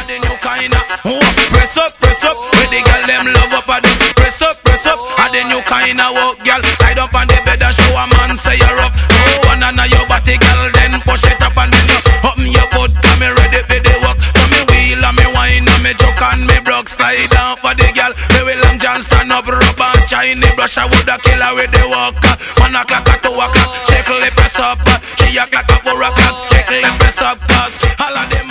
of the new kinda. Press up, where the girl them love up at this. Press up, of the new kinda walk, girl. Side up on the bed and show a man say you're rough. No one on your body, girl, then push it up and then you open your foot, come me ready for the walk. Come me wheel and me wine and me joke and me broke. Slide down for the girl, me will long John stand up, rub and shiny brush. I woulda kill her with the walk. 1 o'clock or 2 o'clock, shake the press up. 3 o'clock or 4 o'clock, shake the press up. Cause all of them